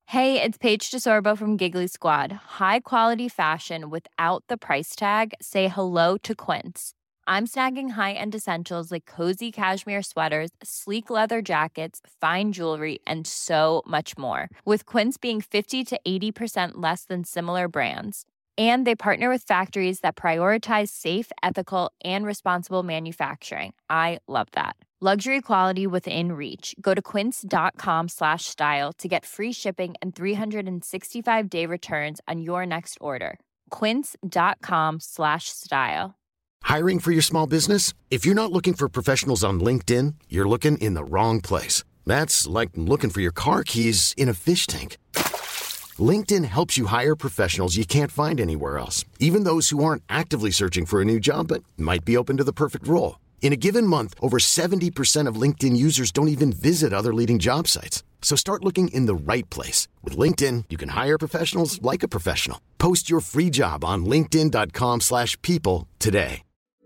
Hey, it's Paige DeSorbo from Giggly Squad. High quality fashion without the price tag. Say hello to Quince. I'm snagging high-end essentials like cozy cashmere sweaters, sleek leather jackets, fine jewelry, and so much more. With Quince being 50 to 80% less than similar brands. And they partner with factories that prioritize safe, ethical, and responsible manufacturing. I love that. Luxury quality within reach. Go to quince.com/style to get free shipping and 365-day returns on your next order. Quince.com/style. Hiring for your small business? If you're not looking for professionals on LinkedIn, you're looking in the wrong place. That's like looking for your car keys in a fish tank. LinkedIn helps you hire professionals you can't find anywhere else, even those who aren't actively searching for a new job but might be open to the perfect role. In a given month, over 70% of LinkedIn users don't even visit other leading job sites. So start looking in the right place. With LinkedIn, you can hire professionals like a professional. Post your free job on linkedin.com/people today.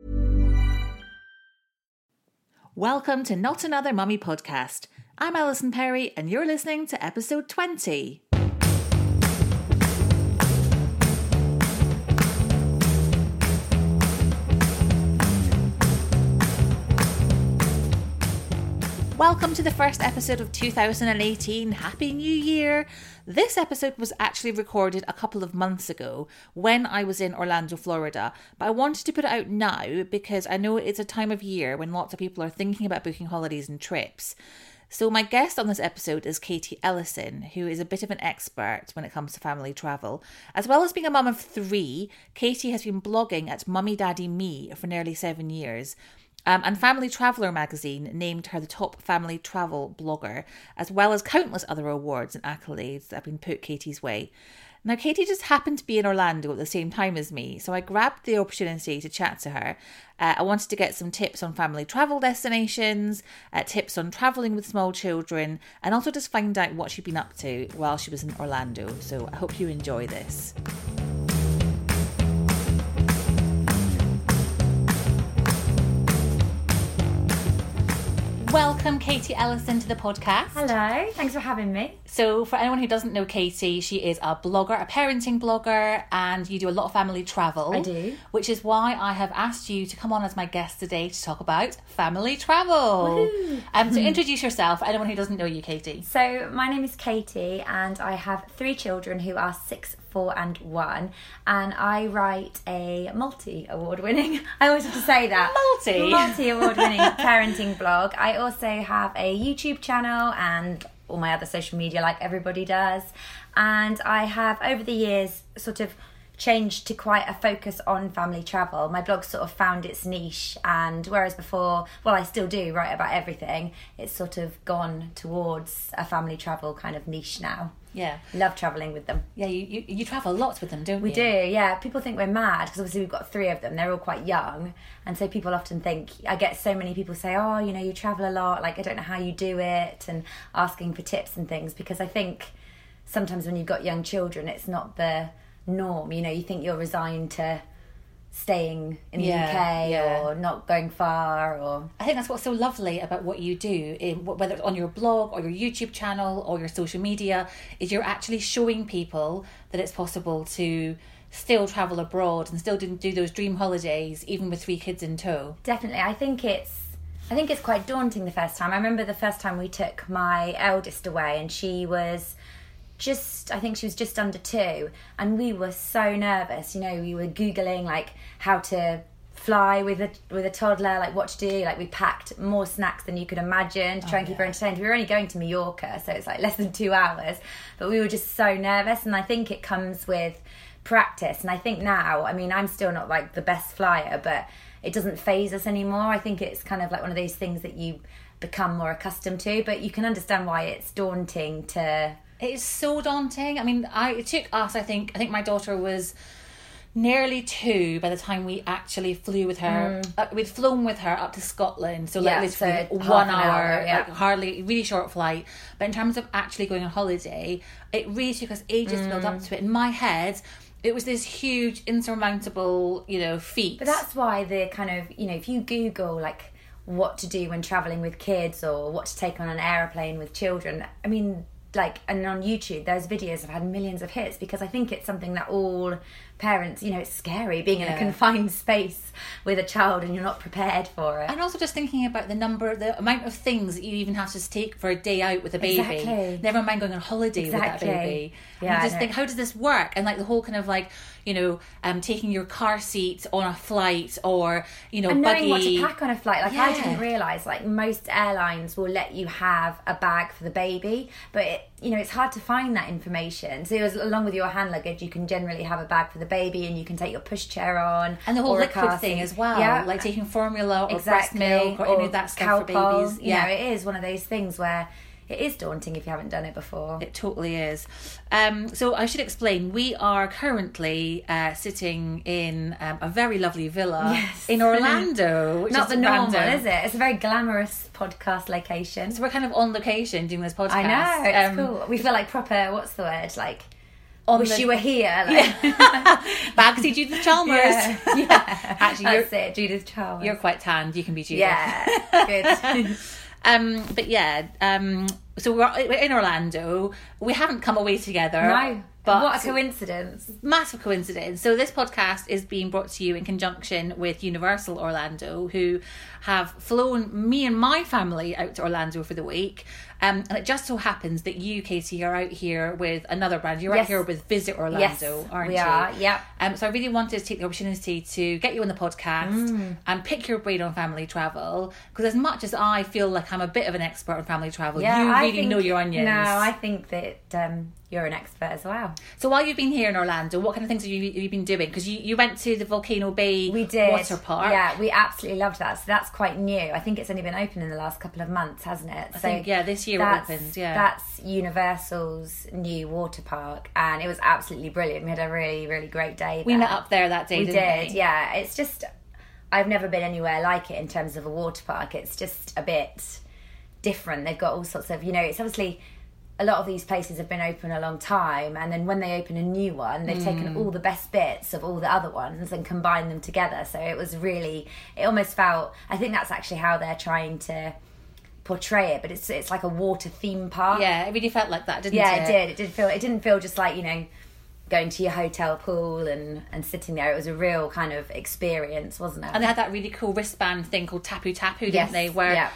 Welcome to Not Another Mummy podcast. I'm Alison Perry and you're listening to episode 20. Welcome to the first episode of 2018. Happy New Year! This episode was actually recorded a couple of months ago when I was in Orlando, Florida, but I wanted to put it out now because I know it's a time of year when lots of people are thinking about booking holidays and trips. So my guest on this episode is Katie Ellison, who is a bit of an expert when it comes to family travel. As well as being a mum of 3, Katie has been blogging at Mummy Daddy Me for nearly 7 years. And Family Traveller magazine named her the top family travel blogger, as well as countless other awards and accolades that have been put Katie's way. Now, Katie just happened to be in Orlando at the same time as me, so I grabbed the opportunity to chat to her. I wanted to get some tips on family travel destinations, tips on travelling with small children, and also just find out what she'd been up to while she was in Orlando. So I hope you enjoy this. Welcome, Katie Ellison, to the podcast. Hello, thanks for having me. So for anyone who doesn't know Katie, she is a blogger, a parenting blogger, and you do a lot of family travel. I do. Which is why I have asked you to come on as my guest today to talk about family travel. So introduce yourself for anyone who doesn't know you, Katie. So my name is Katie and I have 3 children who are 6, 4 and 1, and I write a multi-award-winning, I always have to say that, multi-award-winning parenting blog. I also have a YouTube channel and all my other social media like everybody does, and I have over the years sort of changed to quite a focus on family travel. My blog sort of found its niche, and whereas before, well, I still do write about everything, it's sort of gone towards a family travel kind of niche now. Yeah. Love travelling with them. Yeah, you travel lots with them, don't you? We do, yeah. People think we're mad because obviously we've got 3 of them. They're all quite young. And so people often think, I get so many people say, oh, you know, you travel a lot. Like, I don't know how you do it, and asking for tips and things, because I think sometimes when you've got young children, it's not the norm. You know, you think you're resigned to staying in the UK or not going far. Or I think that's what's so lovely about what you do, whether it's on your blog or your YouTube channel or your social media, is you're actually showing people that it's possible to still travel abroad and still do those dream holidays even with 3 kids in tow. Definitely. I think it's quite daunting the first time. I remember the first time we took my eldest away, and she was I think she was just under 2, and we were so nervous. You know, we were Googling like how to fly with a toddler, like what to do. Like, we packed more snacks than you could imagine to try and keep her entertained. We were only going to Mallorca, so it's like less than 2 hours, but we were just so nervous. And I think it comes with practice. And I think now, I mean, I'm still not like the best flyer, but it doesn't faze us anymore. I think it's kind of like one of those things that you become more accustomed to, but you can understand why it's daunting to... It is so daunting. I mean, it took us, I think my daughter was nearly 2 by the time we actually flew with her. We'd flown with her up to Scotland, so like literally so 1 hour, like hardly, really short flight. But in terms of actually going on holiday, it really took us ages to build up to it. In my head, it was this huge, insurmountable, feat. But that's why the kind of, if you Google like what to do when travelling with kids or what to take on an aeroplane with children, I mean, and on YouTube, those videos have had millions of hits because I think it's something that all parents, it's scary being in a confined space with a child and you're not prepared for it. And also just thinking about the amount of things that you even have to take for a day out with a baby. Exactly. Never mind going on holiday with that baby. Yeah, and you just think, how does this work? And like the whole kind of like, taking your car seat on a flight or, and knowing buggy. what to pack on a flight. I didn't realise, most airlines will let you have a bag for the baby, but it's hard to find that information. So along with your hand luggage, you can generally have a bag for the baby and you can take your pushchair on. And the whole liquid thing as well, like taking formula or breast milk or any of that stuff for babies. Yeah, it is one of those things where it is daunting if you haven't done it before. It totally is. So I should explain, we are currently sitting in a very lovely villa in Orlando. Which Not is the normal, random. is it? It's a very glamorous podcast location. So we're kind of on location doing this podcast. I know, it's cool. We feel like proper, what's the word? You were here. Bagsy Judith Chalmers. Yeah. Actually, that's it, Judith Chalmers. You're quite tanned. You can be Judith. Yeah, good. So we're in Orlando. We haven't come away together. No, but what a coincidence. Massive coincidence. So this podcast is being brought to you in conjunction with Universal Orlando, who have flown me and my family out to Orlando for the week. And it just so happens that you, Katie, are out here with another brand. You're out here with Visit Orlando, aren't you? We are, yeah. So I really wanted to take the opportunity to get you on the podcast and pick your brain on family travel. Because as much as I feel like I'm a bit of an expert on family travel, you really know your onions. No, I think that you're an expert as well. So while you've been here in Orlando, what kind of things have you been doing? Because you went to the Volcano Bay water park. Yeah, we absolutely loved that. So that's quite new. I think it's only been open in the last couple of months, hasn't it? I think this year it opened. Yeah, that's Universal's new water park, and it was absolutely brilliant. We had a really, really great day there. We met up there that day. We didn't did. Yeah, it's just I've never been anywhere like it in terms of a water park. It's just a bit different. They've got all sorts of it's obviously. A lot of these places have been open a long time, and then when they open a new one, they've taken all the best bits of all the other ones and combined them together. So it almost felt, I think that's actually how they're trying to portray it, but it's like a water theme park. Yeah, it really felt like that, didn't it? Yeah, it did. It didn't feel just like, going to your hotel pool and sitting there. It was a real kind of experience, wasn't it? And they had that really cool wristband thing called Tapu Tapu, didn't they? Where,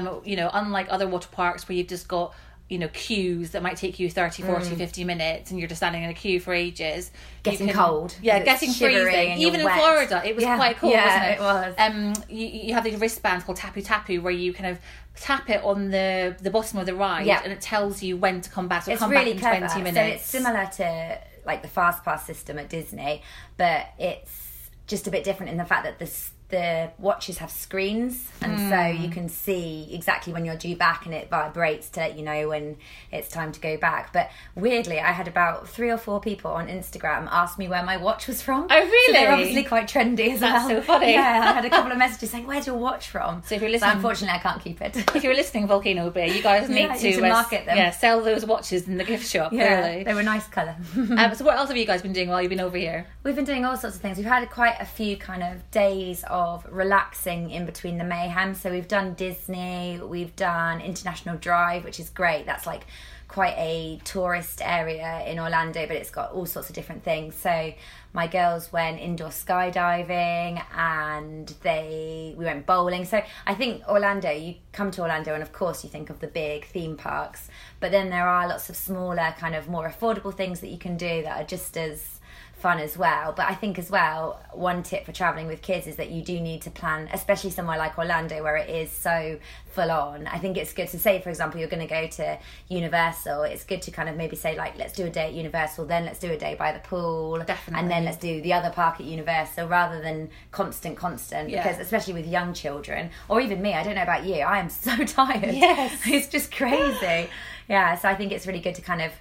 unlike other water parks where you've just got queues that might take you 30, 40, 50 minutes and you're just standing in a queue for ages. Getting cold. Yeah, getting freezing. Even in Florida, it was quite cool, wasn't it? Yeah, it was. You have these wristbands called Tapu Tapu where you kind of tap it on the bottom of the ride and it tells you when to come back. So it's come really back in clever. 20 minutes. So it's similar to like the Fast Pass system at Disney, but it's just a bit different in the fact that the watches have screens, and so you can see exactly when you're due back, and it vibrates to let you know when it's time to go back. But weirdly, I had about 3 or 4 people on Instagram ask me where my watch was from. Oh, really? So they're obviously quite trendy as well. That's so funny. Yeah, I had a couple of messages saying, "Where's your watch from?" So if you're listening, unfortunately, I can't keep it. If you're listening, Volcano Bay, you guys need to market them. Yeah, sell those watches in the gift shop. Yeah, really. they were nice colour. So what else have you guys been doing while you've been over here? We've been doing all sorts of things. We've had quite a few kind of days of relaxing in between the mayhem. So we've done Disney, we've done International Drive, which is great. That's like quite a tourist area in Orlando, but it's got all sorts of different things. So my girls went indoor skydiving and we went bowling. So I think Orlando, you come to Orlando and of course you think of the big theme parks, but then there are lots of smaller kind of more affordable things that you can do that are just as fun as well. But I think as well, one tip for traveling with kids is that you do need to plan, especially somewhere like Orlando where it is so full on. I think it's good to say, for example, you're going to go to Universal, it's good to kind of maybe say like, let's do a day at Universal, then let's do a day by the pool. Definitely. And then let's do the other park at Universal, rather than constant yeah. Because especially with young children, or even me, I don't know about you, I am so tired. Yes. It's just crazy. Yeah, so I think it's really good to kind of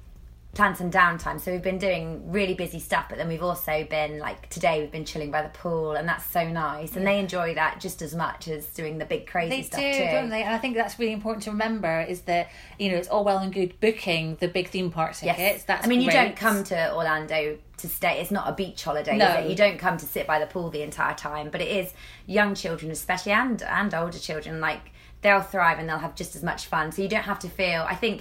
plan some downtime. So we've been doing really busy stuff, but then we've also been like today we've been chilling by the pool, and that's so nice, and they enjoy that just as much as doing the big crazy stuff too. Don't they? And I think that's really important to remember, is that it's all well and good booking the big theme park tickets. Yes. That's you great. don't come to Orlando to stay. It's not a beach holiday, no. is it? You don't come to sit by the pool the entire time, but it is young children especially, and older children, like they'll thrive and they'll have just as much fun. So you don't have to feel, I think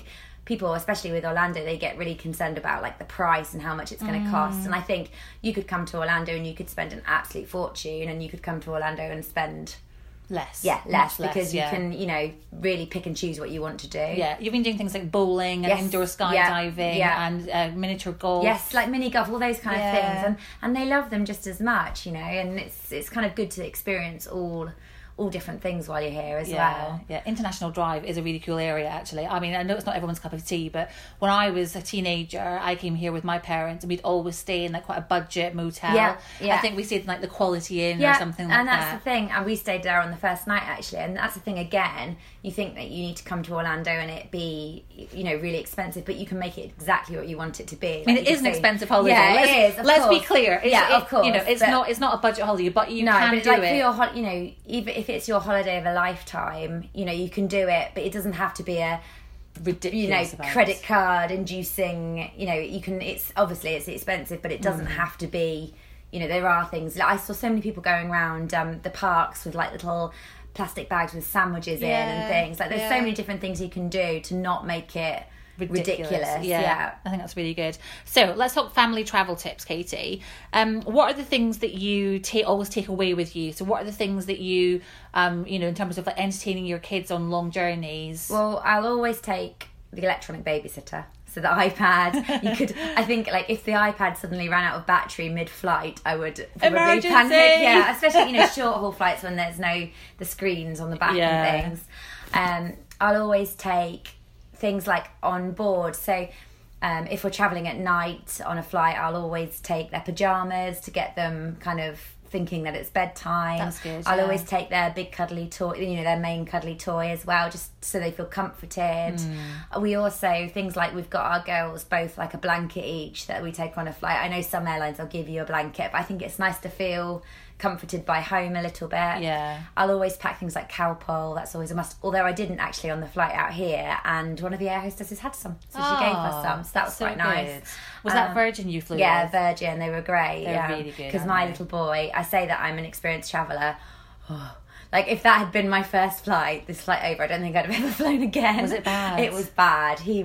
people, especially with Orlando, they get really concerned about like the price and how much it's going to cost. And I think you could come to Orlando and you could spend an absolute fortune, and you could come to Orlando and spend less. Yeah, less, because you yeah. can, you know, really pick and choose what you want to do. Yeah, you've been doing things like bowling and Yes. indoor skydiving Yeah. and miniature golf. Yes, like mini golf, all those kind Yeah. of things, and they love them just as much, you know. And it's kind of good to experience all different things while you're here as well. Yeah, International Drive is a really cool area, actually. I mean, I know it's not everyone's cup of tea, but when I was a teenager, I came here with my parents, and we'd always stay in like quite a budget motel. Yeah. I think we stayed in like the Quality Inn or something like and that's that. the thing. And we stayed there on the first night, actually. And that's the thing, again, you think that you need to come to Orlando and it be, you know, really expensive, but you can make it exactly what you want it to be. I mean, it is an expensive holiday. Yeah, it is. Let's be clear. Of course. You know, it's not a budget holiday, but you No, can but do like it. for your, you know, even if it's your holiday of a lifetime, you know, you can do it, but it doesn't have to be a Ridiculous you know, amount. credit card inducing, you know, you can, it's obviously it's expensive, but it doesn't have to be, you know, there are things, like, I saw so many people going around the parks with like little plastic bags with sandwiches in and things, like there's so many different things you can do to not make it ridiculous. Yeah, I think that's really good. So let's talk family travel tips, Katie. What are the things that you always take away with you? So what are the things that you, you know, in terms of like entertaining your kids on long journeys? Well, I'll always take the electronic babysitter. So the iPad, you could, I think, like, if the iPad suddenly ran out of battery mid-flight, I would probably Emergency! panic. Yeah, especially, you know, short-haul flights when there's the screens on the back and things. I'll always take things like on board. So if we're travelling at night on a flight, I'll always take their pyjamas to get them kind of thinking that it's bedtime. That's good. I'll always take their big cuddly toy, you know, their main cuddly toy as well, just so they feel comforted. We also, things like, we've got our girls both like a blanket each that we take on a flight. I know some airlines will give you a blanket, but I think it's nice to feel comforted by home a little bit. Yeah. I'll always pack things like Calpol, that's always a must, although I didn't actually on the flight out here, and one of the air hostesses had some, so she gave us some, so that was quite nice. Was that Virgin you flew Yeah, with? Virgin, they were great. They're really good, because aren't my they? little boy, I say that I'm an experienced traveller, like if that had been my first flight, this flight over, I don't think I'd have ever flown again. Was it bad? It was bad. He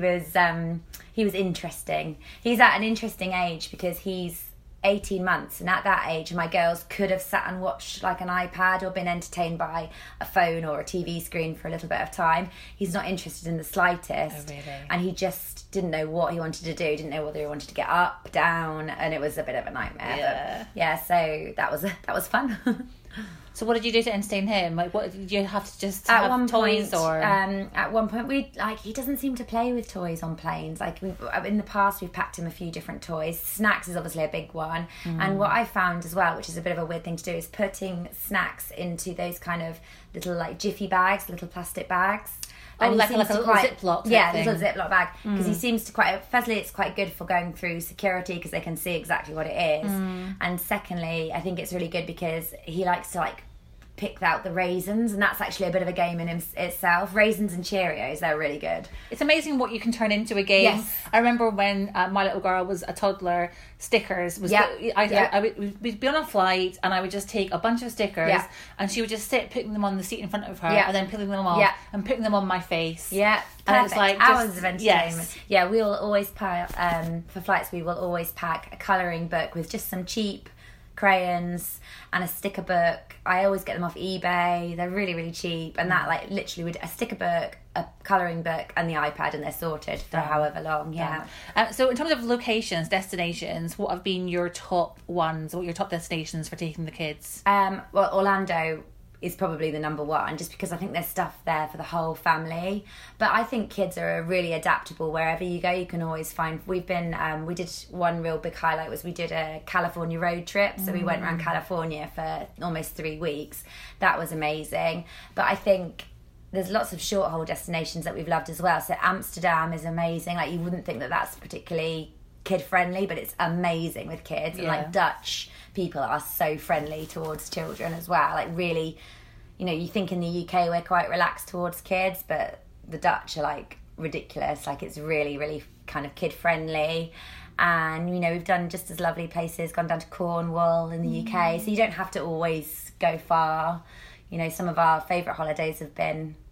was interesting. He's at an interesting age because he's 18 months, and at that age my girls could have sat and watched like an iPad or been entertained by a phone or a TV screen for a little bit of time. He's not interested in the slightest. Oh, really? And he just didn't know what he wanted to do, didn't know whether he wanted to get up, down, and it was a bit of a nightmare. Yeah. But yeah, so that was fun. So what did you do to entertain him? Like, what did you have to just At have one toys point, or? at one point, he doesn't seem to play with toys on planes. Like in the past, we've packed him a few different toys. Snacks is obviously a big one, and what I found as well, which is a bit of a weird thing to do, is putting snacks into those kind of little like jiffy bags, little plastic bags. Oh, And he like seems a to little Ziploc type yeah, thing. little Ziploc bag, because he seems to firstly, it's quite good for going through security because they can see exactly what it is, and secondly, I think it's really good because he likes to like pick out the raisins, and that's actually a bit of a game in itself. Raisins and Cheerios, they're really good. It's amazing what you can turn into a game. Yes. I remember when my little girl was a toddler, stickers was we'd be on a flight and I would just take a bunch of stickers and she would just sit putting them on the seat in front of her and then pulling them off and putting them on my face. Yeah, And it's perfect. like Hours just- of entertainment. yes. Yeah, we will always pack for flights. We will always pack a colouring book with just some cheap crayons and a sticker book. I always get them off eBay. They're really, really cheap, and that like literally would a sticker book, a colouring book, and the iPad, and they're sorted for however long. Yeah. So in terms of locations, destinations, what have been your top ones? What are your top destinations for taking the kids? Well, Orlando is probably the number one, just because I think there's stuff there for the whole family. But I think kids are really adaptable wherever you go. You can always find. We've been. We did one real big highlight was we did a California road trip. So we went around California for almost 3 weeks. That was amazing. But I think there's lots of short haul destinations that we've loved as well. So Amsterdam is amazing. Like you wouldn't think that that's particularly kid friendly, but it's amazing with kids. And like Dutch people are so friendly towards children as well. Like really, you know, you think in the UK we're quite relaxed towards kids, but the Dutch are like ridiculous. Like it's really, really kind of kid friendly. And you know, we've done just as lovely places, gone down to Cornwall in the UK, so you don't have to always go far. You know, some of our favourite holidays have been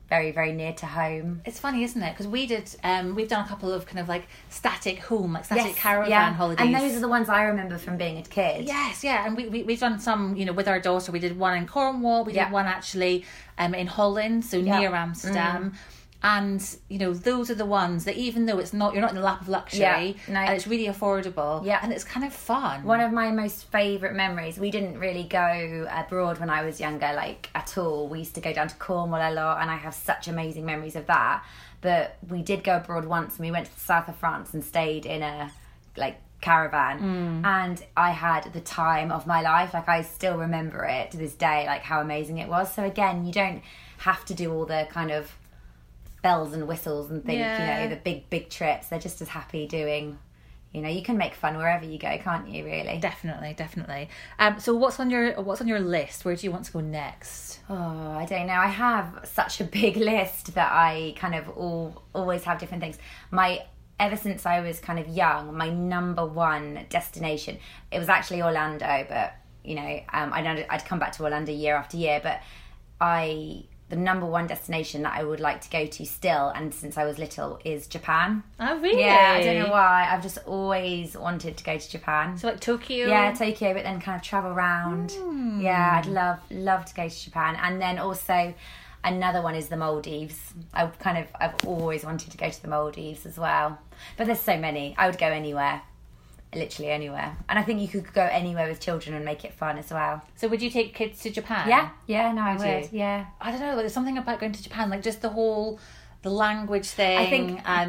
very, very near to home. It's funny, isn't it? Because we've done a couple of kind of like static caravan holidays. And those are the ones I remember from being a kid. Yes, yeah. And we've done some, with our daughter. We did one in Cornwall. We did one actually in Holland, so near Amsterdam. And those are the ones that, even though you're not in the lap of luxury, and it's really affordable, and it's kind of fun. One of my most favourite memories. We didn't really go abroad when I was younger, like at all. We used to go down to Cornwall a lot, and I have such amazing memories of that. But we did go abroad once, and we went to the south of France and stayed in a caravan, and I had the time of my life. Like, I still remember it to this day, like how amazing it was. So again, you don't have to do all the kind of bells and whistles and things, the big trips. They're just as happy doing, you can make fun wherever you go, can't you, really? Definitely. So what's on your list? Where do you want to go next? Oh, I don't know. I have such a big list that I kind of always have different things. Ever since I was kind of young, my number one destination, it was actually Orlando, but I'd come back to Orlando year after year, but the number one destination that I would like to go to still, and since I was little, is Japan. Oh, really? Yeah, I don't know why. I've just always wanted to go to Japan. So like Tokyo? Yeah, Tokyo, but then kind of travel around. Yeah, I'd love to go to Japan. And then also another one is the Maldives. I've always wanted to go to the Maldives as well. But there's so many. I would go anywhere. Literally anywhere. And I think you could go anywhere with children and make it fun as well. So would you take kids to Japan? I would. Yeah. I don't know, there's something about going to Japan, like just the language thing. I think John,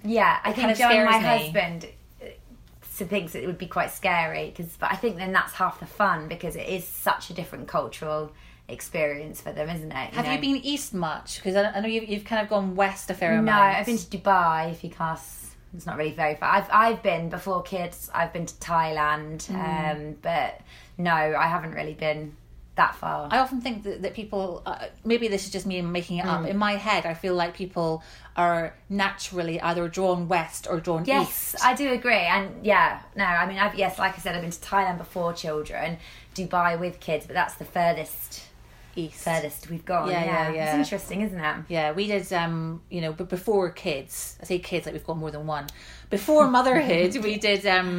my husband, thinks it would be quite scary, but I think then that's half the fun, because it is such a different cultural experience for them, isn't it? Have you been east much? Because I know you've kind of gone west a fair amount. No, I've been to Dubai, if you class. It's not really very far. I've been, before kids, I've been to Thailand, but no, I haven't really been that far. I often think that people, maybe this is just me making it up, in my head I feel like people are naturally either drawn west or drawn east. Yes, I do agree. And like I said, I've been to Thailand before children, Dubai with kids, but that's the furthest we've gone. Yeah. It's interesting, isn't it? Yeah, we did but before kids, I say kids like we've got more than one, before motherhood we did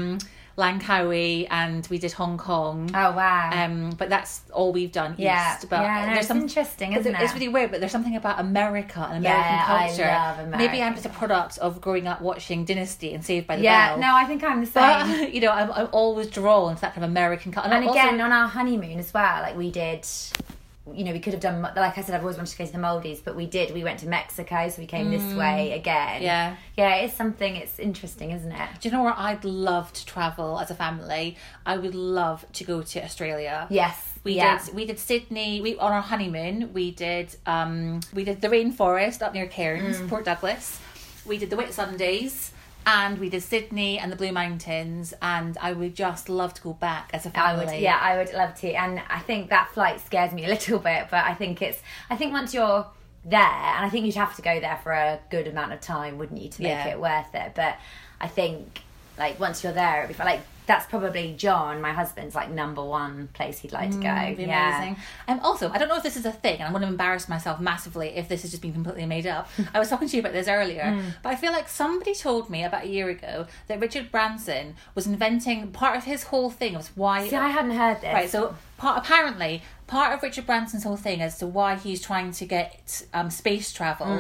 Langkawi and we did Hong Kong. Oh wow. But that's all we've done east. But it's interesting, isn't it? It's really weird, but there's something about America and American culture. I love America. Maybe I'm just a product of growing up watching Dynasty and Saved by the Bell. Yeah, no, I think I'm the same. But I'm always drawn to that kind of American culture. And again, on our honeymoon as well, like we did, we could have done, like I said, I've always wanted to go to the Maldives, but we went to Mexico, so we came this way again. Yeah, it's interesting, isn't it? Do you know where I'd love to travel as a family? I would love to go to Australia. Yes. We did Sydney. On our honeymoon, we did the rainforest up near Cairns, Port Douglas. We did the Whitsundays. And we did Sydney and the Blue Mountains, and I would just love to go back as a family. I would love to. And I think that flight scares me a little bit, but I think once you're there, and I think you'd have to go there for a good amount of time, wouldn't you, to make it worth it? But I think, like, once you're there, it'd be fun. Like, that's probably John, my husband's, like, number one place he'd like to go. It'd be amazing. Also, I don't know if this is a thing, and I'm going to embarrass myself massively if this has just been completely made up. I was talking to you about this earlier, but I feel like somebody told me about a year ago that Richard Branson was inventing, part of his whole thing was why... See, I hadn't heard this. Right, so apparently part of Richard Branson's whole thing as to why he's trying to get space travel,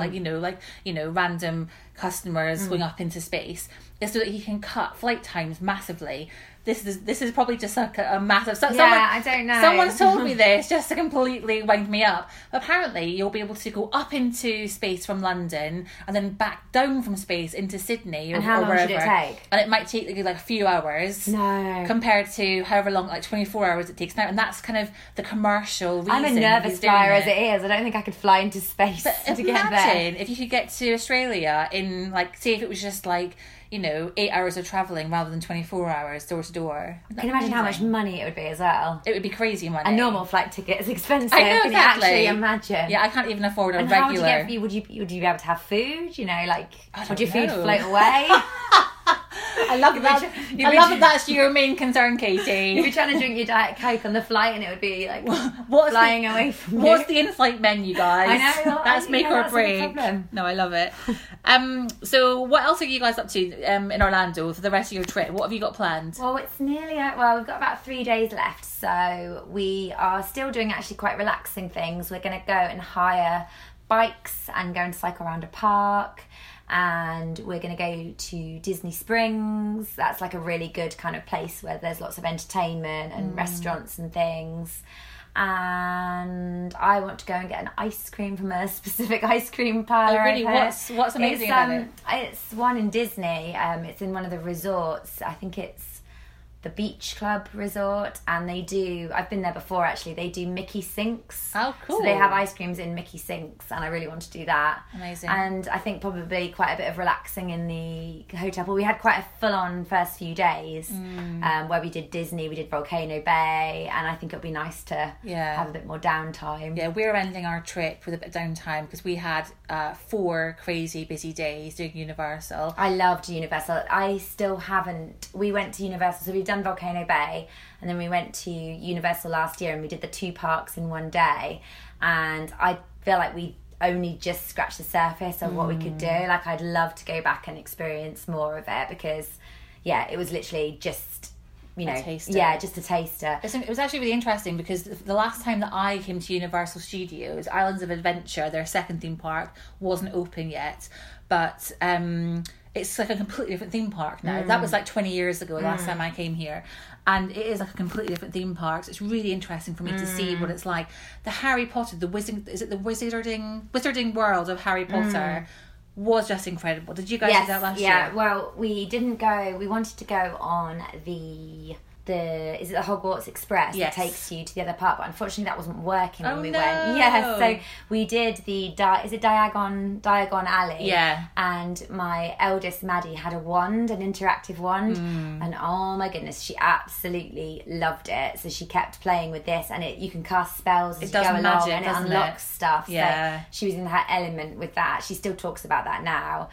random customers going up into space, is so that he can cut flight times massively. This is probably just like a massive... I don't know. Someone's told me this just to completely wind me up. Apparently, you'll be able to go up into space from London and then back down from space into Sydney or how long wherever. should it take? And it might take like a few hours. No. Compared to however long, like 24 hours it takes now. And that's kind of the commercial reason. I'm a nervous flyer as it is. I don't think I could fly into space to get there. Imagine if you could get to Australia in, like, say if it was just like, 8 hours of travelling rather than 24 hours door to door. Can you imagine how much money it would be as well? It would be crazy money. A normal flight ticket is expensive. I know, Can you actually imagine? Yeah, I can't even afford a and regular. How would you be able to have food? Would your food float away? I love that. I love that that's your main concern, Katie. You'd be trying to drink your Diet Coke on the flight and it would be like flying away from you. What's the in-flight menu, guys? I know. That's make or break. No, I love it. So what else are you guys up to in Orlando for the rest of your trip? What have you got planned? Well, it's nearly well, we've got about 3 days left, so we are still doing actually quite relaxing things. We're going to go and hire bikes and go and cycle around a park, and we're going to go to Disney Springs. That's like a really good kind of place where there's lots of entertainment and restaurants and things. And I want to go and get an ice cream from a specific ice cream parlour. Oh, really? What's amazing about it? It's one in Disney. It's in one of the resorts. I think it's the Beach Club Resort, and they do, I've been there before actually, they do Mickey Sinks. Oh, cool. So they have ice creams in Mickey Sinks, and I really want to do that. Amazing. And I think probably quite a bit of relaxing in the hotel. But we had quite a full-on first few days where we did Disney, we did Volcano Bay, and I think it'll be nice to have a bit more downtime. Yeah, we're ending our trip with a bit of downtime because we had 4 crazy busy days doing Universal. I loved Universal. I still haven't. We went to Universal, so we've done Volcano Bay, and then we went to Universal last year and we did the 2 parks in one day, and I feel like we only just scratched the surface of what we could do. Like, I'd love to go back and experience more of it because it was literally just, you know, just a taster. It was actually really interesting because the last time that I came to Universal Studios, Islands of Adventure, their second theme park, wasn't open yet, but it's like a completely different theme park now. That was like 20 years ago, the last time I came here. And it is like a completely different theme park. So it's really interesting for me to see what it's like. The Harry Potter, the Wizarding World of Harry Potter was just incredible. Did you guys do that last year? Yeah, well, we didn't go. We wanted to go on the is it the Hogwarts Express that takes you to the other part, but unfortunately that wasn't working when we went. Yeah, so we did the is it Diagon Alley? Yeah. And my eldest Maddie had a wand, an interactive wand, and oh my goodness, she absolutely loved it. So she kept playing with this, and you can cast spells as you go along, and it unlocks stuff. Yeah. So she was in her element with that. She still talks about that now.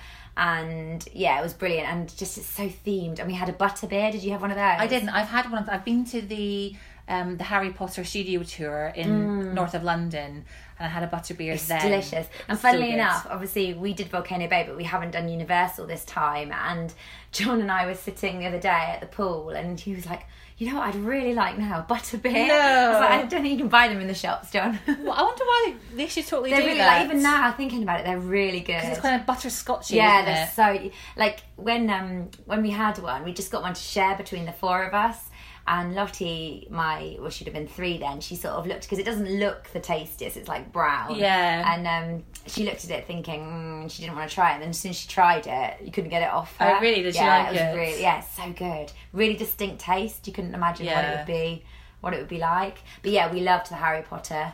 And it was brilliant, and just it's so themed. And we had a butterbeer. Did you have one of those? I didn't. I've had one. I've been to the Harry Potter studio tour in north of London, and I had a butterbeer. It's delicious. And funnily enough, obviously we did Volcano Bay, but we haven't done Universal this time. And John and I were sitting the other day at the pool, and he was like, you know what I'd really like now? Butterbeer. No. I was like, I don't think you can buy them in the shops, John. Well, I wonder why they should totally they're do really, that. like, even now, thinking about it, they're really good. Because it's kind of butterscotchy, yeah, isn't it? they're so... Like, when we had one, we just got one to share between the 4 of us. And Lottie, she'd have been 3 then, she sort of looked, because it doesn't look the tastiest, it's like brown. Yeah. And she looked at it thinking she didn't want to try it. And then as soon as she tried it, you couldn't get it off her. Oh, really? Did she like it? Really, it's so good. Really distinct taste. You couldn't imagine what it would be like. But we loved the Harry Potter.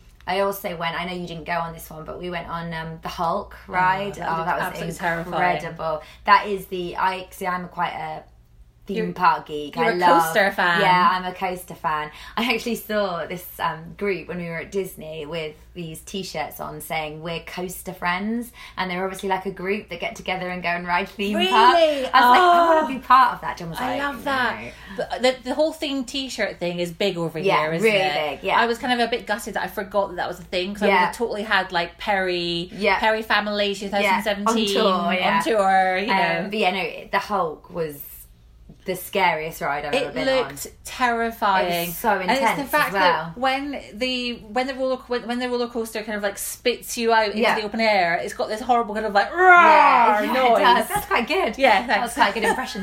I also went, I know you didn't go on this one, but we went on the Hulk ride. That was incredible. Terrifying. That is I'm quite a theme park geek. You're a coaster fan. Yeah, I'm a coaster fan. I actually saw this group when we were at Disney with these T-shirts on saying we're coaster friends, and they're obviously like a group that get together and go and ride theme parks. I was like, I want to be part of that. John was I love that. The whole theme T-shirt thing is big over here, isn't really it? Big. Yeah, I was kind of a bit gutted that I forgot that was a thing, because I would have totally had like Perry Family 2017 on tour. You know. But the Hulk was the scariest ride I've ever been on. It looked terrifying. It was so intense. And it's the fact as well. that when the roller coaster kind of like spits you out into the open air, it's got this horrible kind of like roar noise. It does. That's quite good. Yeah, thanks. That was quite a good impression.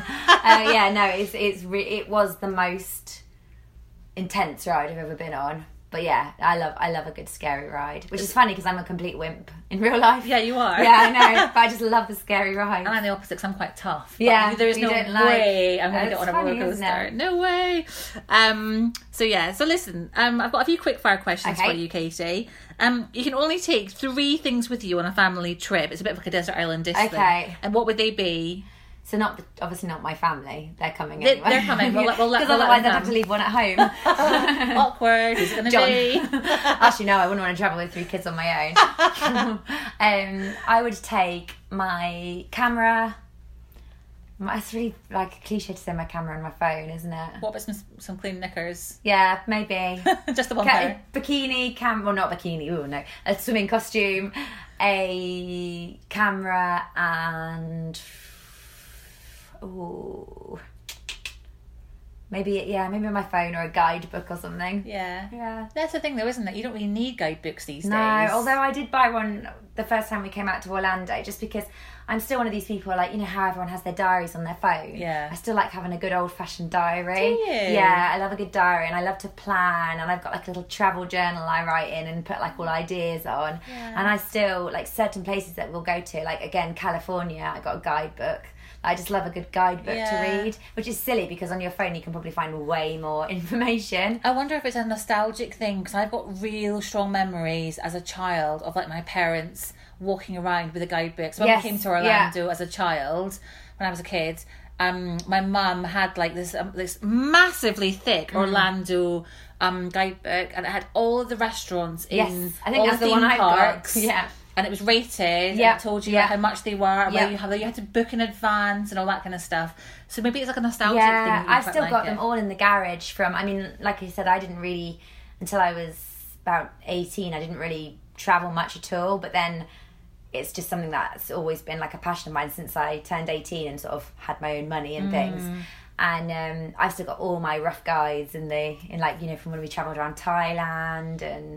It was the most intense ride I've ever been on. But I love a good scary ride, which is funny because I'm a complete wimp in real life. Yeah, you are. Yeah, I know, but I just love the scary ride. And I'm the opposite because I'm quite tough. Yeah, there's no way I'm going to get on a roller funny, coaster. No way. So listen, I've got a few quick fire questions for you, Katie. You can only take 3 things with you on a family trip. It's a bit of like a desert island dish. Okay. And what would they be? So obviously not my family. They're coming anyway. They're coming. Because otherwise I'd have to leave one at home. Awkward. Who's it going to be? Actually, no, I wouldn't want to travel with 3 kids on my own. I would take my camera, It's really like a cliche to say my camera and my phone, isn't it? What about some clean knickers? Yeah, maybe. Just the one pair. Bikini, well, not bikini, no. A swimming costume, a camera, and... Ooh... Maybe my phone or a guidebook or something. Yeah. That's the thing though, isn't it? You don't really need guidebooks these days. No, although I did buy one the first time we came out to Orlando, just because I'm still one of these people, like, you know how everyone has their diaries on their phone? Yeah. I still like having a good old-fashioned diary. Do you? Yeah, I love a good diary, and I love to plan, and I've got like a little travel journal I write in and put like all ideas on. Yeah. And I still, like, certain places that we'll go to, like, again, California, I got a guidebook. I just love a good guidebook to read, which is silly because on your phone you can probably find way more information. I wonder if it's a nostalgic thing, because I've got real strong memories as a child of like my parents walking around with a guidebook. So when we came to Orlando as a child, when I was a kid, my mum had like this massively thick Orlando guidebook, and it had all of the restaurants in I think all that's the the one theme parks. Yeah. And it was rated, and it told you how much they were, and where you had to book in advance and all that kind of stuff. So maybe it's like a nostalgic thing. Yeah, I've still got them all in the garage from, I mean, like I said, I didn't really, until I was about 18, I didn't really travel much at all, but then it's just something that's always been like a passion of mine since I turned 18 and sort of had my own money and things. And I've still got all my rough guides in like, you know, from when we travelled around Thailand and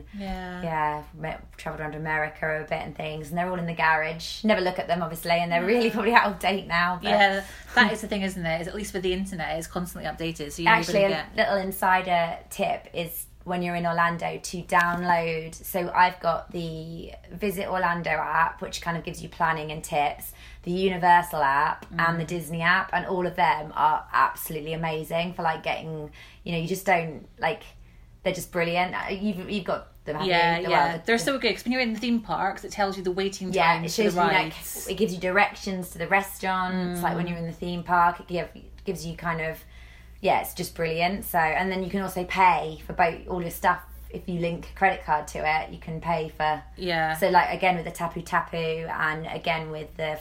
travelled around America a bit and things, and they're all in the garage. Never look at them, obviously, and they're really probably out of date now. But... Yeah, that is the thing, isn't it? Is at least with the internet, it's constantly updated. So you actually, a little insider tip is when you're in Orlando to download. So I've got the Visit Orlando app, which kind of gives you planning and tips, the Universal app and the Disney app, and all of them are absolutely amazing for like getting, you know, you just don't like, they're just brilliant. You've got them, haven't you? Well, they're so good because when you're in the theme parks, it tells you the waiting times for the rides. Like, it gives you directions to the restaurants. Like when you're in the theme park, it gives you kind of, it's just brilliant. So, and then you can also pay for all your stuff. If you link a credit card to it, you can pay for... Yeah. So, like, again, with the Tapu Tapu, and again with the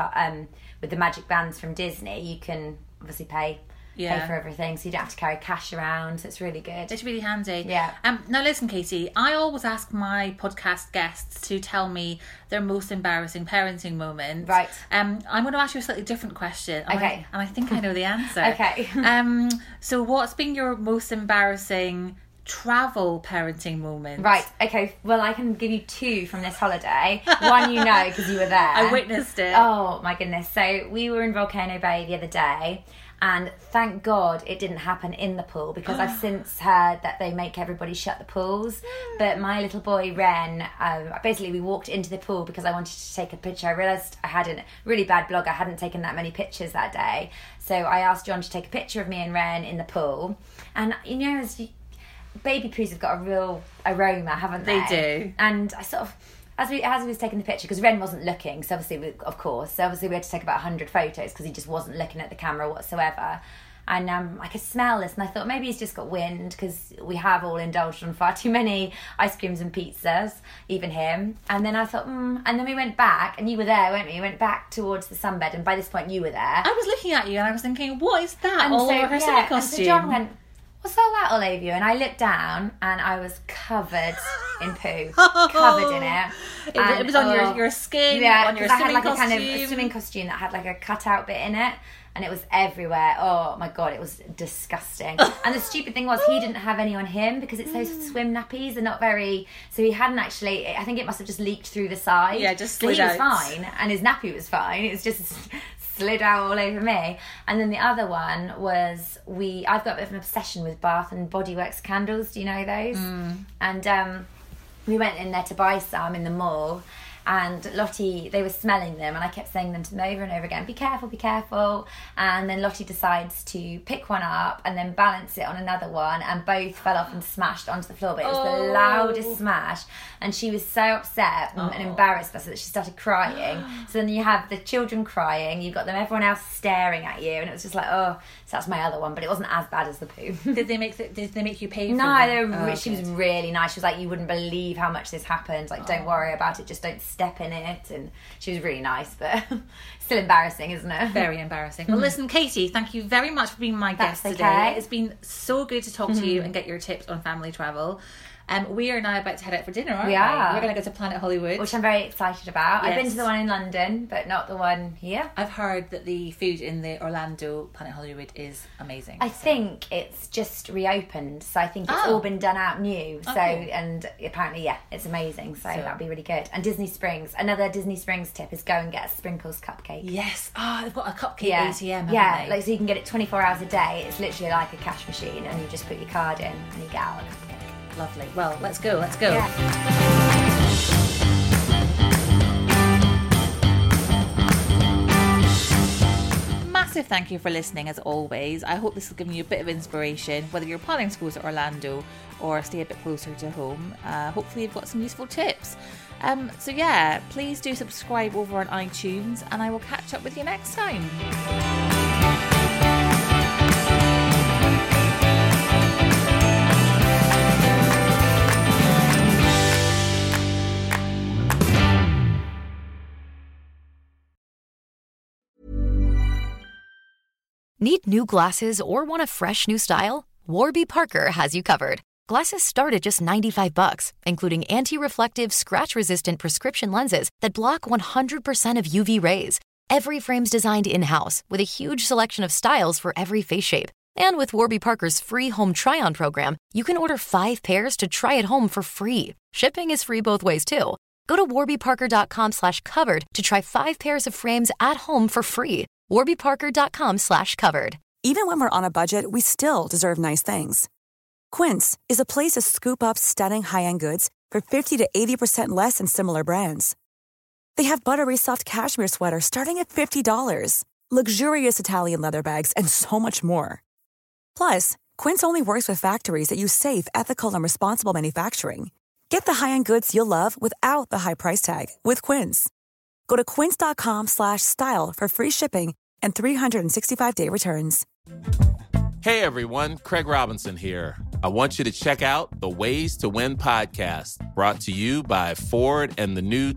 with the Magic Bands from Disney, you can obviously pay for everything, so you don't have to carry cash around. So it's really good. It's really handy. Yeah. Now, listen, Katie, I always ask my podcast guests to tell me their most embarrassing parenting moment. Right. I'm going to ask you a slightly different question. Okay. And I think I know the answer. Okay. So what's been your most embarrassing travel parenting moment? Right, okay, well, I can give you two from this holiday. One you know because you were there. I witnessed it. Oh my goodness. So we were in Volcano Bay the other day, and thank God it didn't happen in the pool, because I've since heard that they make everybody shut the pools. But my little boy Ren, basically we walked into the pool because I wanted to take a picture. I realised I had a really bad blog. I hadn't taken that many pictures that day, so I asked John to take a picture of me and Ren in the pool. And you know, baby poos have got a real aroma, haven't they? They do. And I sort of, as he was taking the picture, because Ren wasn't looking, so obviously we had to take about 100 photos because he just wasn't looking at the camera whatsoever. And I could smell this, and I thought maybe he's just got wind, because we have all indulged on far too many ice creams and pizzas, even him. And then I thought, and then we went back, and you were there, weren't we? We went back towards the sunbed, and by this point you were there. I was looking at you, and I was thinking, what is that all over her swimming costume? And so John went, what's all that all over you? And I looked down, and I was covered in poo. Covered in it. It was on your skin, on your swimming costume. I had like a kind of a swimming costume that had like a cutout bit in it, and it was everywhere. Oh my God, it was disgusting. And the stupid thing was, he didn't have any on him, because it's those swim nappies. They're not very... So he hadn't actually... I think it must have just leaked through the side. Yeah, just slid out. He was fine, and his nappy was fine. It was just... slid out all over me. And then the other one was I've got a bit of an obsession with Bath and Body Works candles. Do you know those? And we went in there to buy some in the mall, and Lottie, they were smelling them, and I kept saying them to them over and over again, be careful, be careful. And then Lottie decides to pick one up and then balance it on another one, and both fell off and smashed onto the floor. But it was the loudest smash, and she was so upset and embarrassed by it that she started crying. So then you have the children crying, you've got everyone else staring at you, and it was just like, so that's my other one, but it wasn't as bad as the poo. Did they make you pay for No, them? she was really nice. She was like, you wouldn't believe how much this happened. Like, don't worry about it, just don't step in it, and she was really nice, but still embarrassing, isn't it? Very embarrassing. Well, listen, Katie, thank you very much for being my guest today. Okay. It's been so good to talk to you and get your tips on family travel. We are now about to head out for dinner, aren't we? We are. We're going to go to Planet Hollywood. Which I'm very excited about. Yes. I've been to the one in London, but not the one here. I've heard that the food in the Orlando Planet Hollywood is amazing. I think it's just reopened, so I think it's all been done out new. So, and apparently, it's amazing. So that'll be really good. And Disney Springs, another Disney Springs tip is go and get a Sprinkles cupcake. Yes. They've got a cupcake ATM, haven't they? Like so you can get it 24 hours a day. It's literally like a cash machine, and you just put your card in and you get out a cupcake. Lovely. Well, let's go. Yeah. Massive thank you for listening as always. I hope this has given you a bit of inspiration, whether you're planning to go to Orlando or stay a bit closer to home. Hopefully you've got some useful tips. Please do subscribe over on iTunes, and I will catch up with you next time. Need new glasses or want a fresh new style? Warby Parker has you covered. Glasses start at just $95, including anti-reflective, scratch-resistant prescription lenses that block 100% of UV rays. Every frame's designed in-house with a huge selection of styles for every face shape. And with Warby Parker's free home try-on program, you can order 5 pairs to try at home for free. Shipping is free both ways, too. Go to warbyparker.com/covered to try 5 pairs of frames at home for free. warbyparker.com/covered. Even when we're on a budget, we still deserve nice things. Quince is a place to scoop up stunning high-end goods for 50 to 80% less than similar brands. They have buttery soft cashmere sweaters starting at $50, luxurious Italian leather bags, and so much more. Plus, Quince only works with factories that use safe, ethical, and responsible manufacturing. Get the high-end goods you'll love without the high price tag with Quince. Go to quince.com/style for free shipping and 365-day returns. Hey everyone, Craig Robinson here. I want you to check out the Ways to Win podcast, brought to you by Ford and the new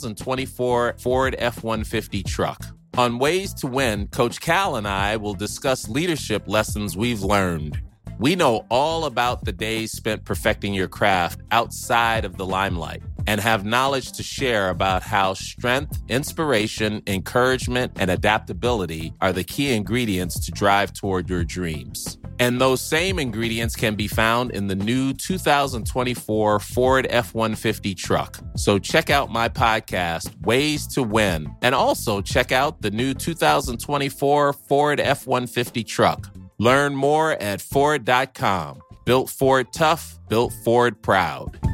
2024 Ford F-150 truck. On Ways to Win, Coach Cal and I will discuss leadership lessons we've learned. We know all about the days spent perfecting your craft outside of the limelight and have knowledge to share about how strength, inspiration, encouragement, and adaptability are the key ingredients to drive toward your dreams. And those same ingredients can be found in the new 2024 Ford F-150 truck. So check out my podcast, Ways to Win, and also check out the new 2024 Ford F-150 truck. Learn more at Ford.com. Built Ford tough, built Ford proud.